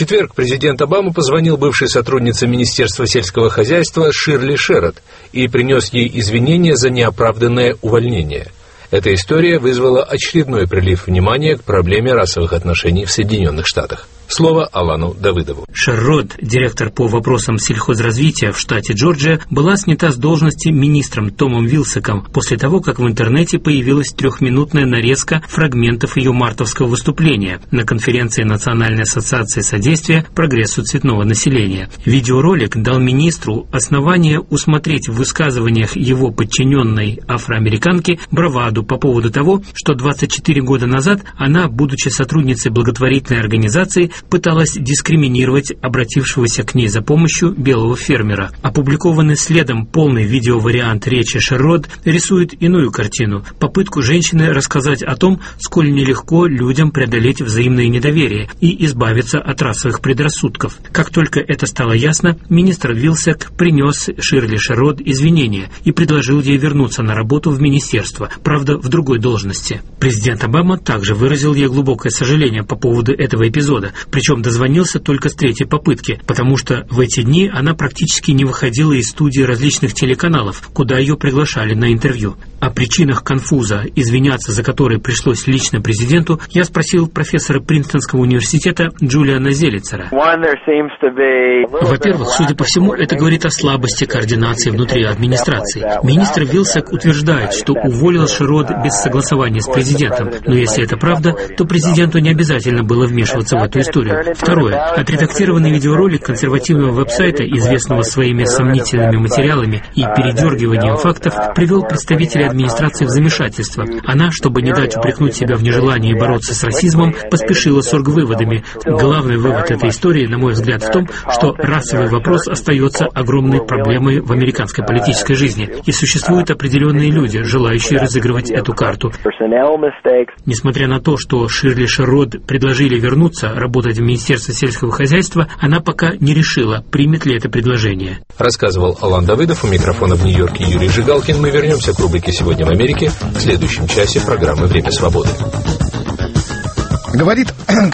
четверг президент Обама позвонил бывшей сотруднице Министерства сельского хозяйства Ширли Шеррод и принес ей извинения за неоправданное увольнение. Эта история вызвала очередной прилив внимания к проблеме расовых отношений в Соединенных Штатах. Слово Алану Давыдову. Шеррод, директор по вопросам сельхозразвития в штате Джорджия, была снята с должности министром Томом Вилсаком после того, как в интернете появилась трехминутная нарезка фрагментов ее мартовского выступления на конференции Национальной ассоциации содействия прогрессу цветного населения. Видеоролик дал министру основание усмотреть в высказываниях его подчиненной афроамериканки браваду по поводу того, что 24 года назад она, будучи сотрудницей благотворительной организации, пыталась дискриминировать обратившегося к ней за помощью белого фермера. Опубликованный следом полный видеовариант речи Шеррод рисует иную картину – попытку женщины рассказать о том, сколь нелегко людям преодолеть взаимное недоверие и избавиться от расовых предрассудков. Как только это стало ясно, министр Вилсак принес Ширли Шеррод извинения и предложил ей вернуться на работу в министерство, правда, в другой должности. Президент Обама также выразил ей глубокое сожаление по поводу этого эпизода, причем дозвонился только с третьей попытки, потому что в эти дни она практически не выходила из студии различных телеканалов, куда ее приглашали на интервью. О причинах конфуза, извиняться за который пришлось лично президенту, я спросил профессора Принстонского университета Джулиана Зелицера. Во-первых, судя по всему, это говорит о слабости координации внутри администрации. Министр Вилсак утверждает, что уволил Шеррод без согласования с президентом, но если это правда, то президенту не обязательно было вмешиваться в эту историю. Второе. Отредактированный видеоролик консервативного веб-сайта, известного своими сомнительными материалами и передергиванием фактов, привел представителей администрации в замешательство. Она, чтобы не дать упрекнуть себя в нежелании бороться с расизмом, поспешила с оргвыводами. Главный вывод этой истории, на мой взгляд, в том, что расовый вопрос остается огромной проблемой в американской политической жизни, и существуют определенные люди, желающие разыгрывать эту карту. Несмотря на то, что Ширли Шеррод предложили вернуться работать в Министерстве сельского хозяйства, она пока не решила, примет ли это предложение. Рассказывал Алан Давыдов. У микрофона в Нью-Йорке Юрий Жигалкин. Мы вернемся к рубрике «Сегодня в Америке» в следующем часе программы «Время свободы». Говорит